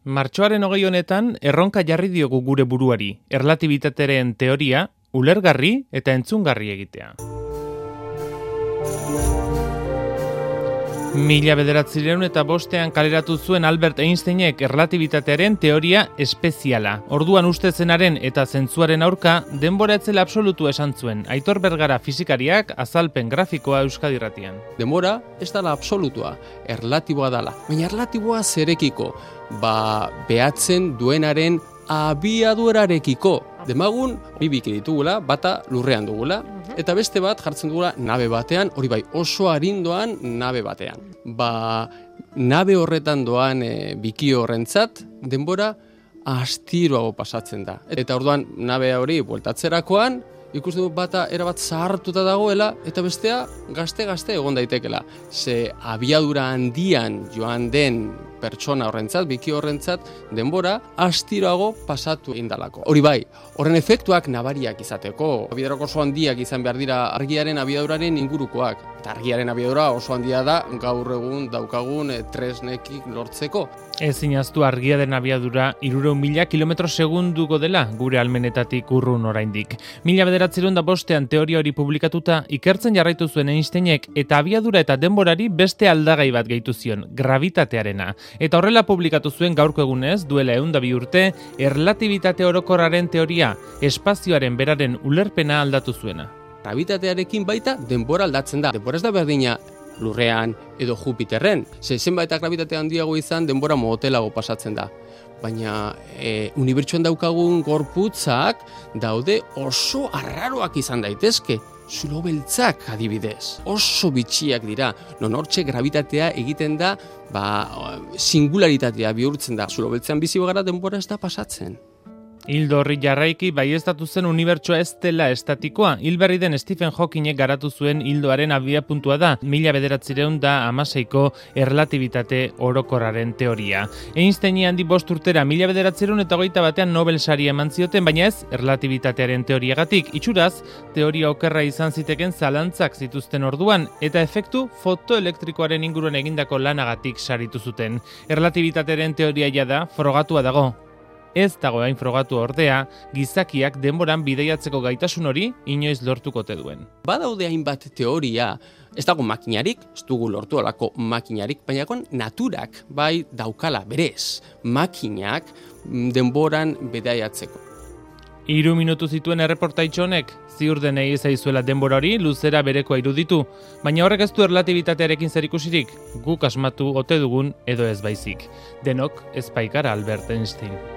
Martxoaren 20 honetan erronka jarri diogu gure buruari, erlatibitatearen teoria ulergarri eta entzungarri egitea. 1905 kaleratu zuen Albert Einsteinek erlatibitatearen teoria espeziala. Orduan uste zenaren eta zentzuaren aurka denbora etzela absolutu esan zuen. Aitor Bergara fisikariak azalpen grafikoa Euskadi Irratian. Denbora ez dala absolutua, erlatiboa dala. Baina erlatiboa zerekiko, behatzen duenaren abiadurarekiko. Demagun, bibiki ditugula, bata lurrean dugula, eta beste bat jartzen dugula nabe batean, hori bai oso arindoan nabe batean. Nabe horretan doan biki horrentzat, denbora astiroago pasatzen da. Eta orduan nabe hori bueltatzerakoan, ikusten du bata erabat zahartuta dagoela, eta bestea gazte-gazte egon daitekela. Ze abiadura handian joan den pertsona horrentzat, biki horrentzat, denbora astiroago pasatu indalako. Hori bai, horren efektuak nabariak izateko. Abiadurak oso handiak izan behar dira argiaren abiaduraren ingurukoak. Eta argiaren abiadura oso handia da gaur egun daukagun tresnekik lortzeko. Ezin ahaztu argiaren abiadura 300.000 km/segunduko dela gure almenetatik urrun oraindik. 1905 teoria hori publikatuta ikertzen jarraitu zuen Einsteinek eta abiadura eta denborari beste aldagai bat gehitu zion, gravitatearena. Eta horrela publikatu zuen gaurko egunez, duela 102 urte, erlatibitate orokorraren teoria, espazioaren beraren ulerpena aldatu zuena. Gravitatearekin baita denbora aldatzen da. Denbora ez da berdina Lurrean edo Jupiterren. Zenbait gravitatea handiago izan denbora motelago pasatzen da. Baina unibertsuan daukagun gorputzak daude oso arraroak izan daitezke. Zulo beltzak adibidez, oso bitxiak dira, non hortxe gravitatea egiten da, singularitatea bihurtzen da. Zulo beltzean bizi bagara denbora ez da pasatzen. Hildo horri jarraiki baieztatu zen unibertsoa ez dela estatikoa. Hilberri den Stephen Hawkingek garatu zuen hildoaren abiapuntua da 1916ko erlatibitate orokorraren teoria. Einsteini handi 5 urtera 1921 Nobel saria eman zioten, baina ez erlatibitatearen teoriagatik. Itxuraz, teoria okerra izan ziteken zalantzak zituzten orduan eta efektu fotoelektrikoaren inguruan egindako lanagatik saritu zuten. Erlatibitatearen teoria jada frogatua dago. Ez dago hain frogatu ordea, gizakiak denboran bidaiatzeko gaitasun hori inoiz lortuko ote duen. Badaude hainbat teoria, ez dago makinarik, ez dugu lortu alako makinarik, baina naturak bai daukala berez, makinak denboran bidaiatzeko. 3 minutu zituen erreportaitxo honek, ziur denei zaizuela denbora hori luzera berekoa iruditu, baina horrek ez du erlatibitatearekin zerikusirik, guk asmatu ote dugun edo ez baizik. Denok ez baikara Albert Einstein.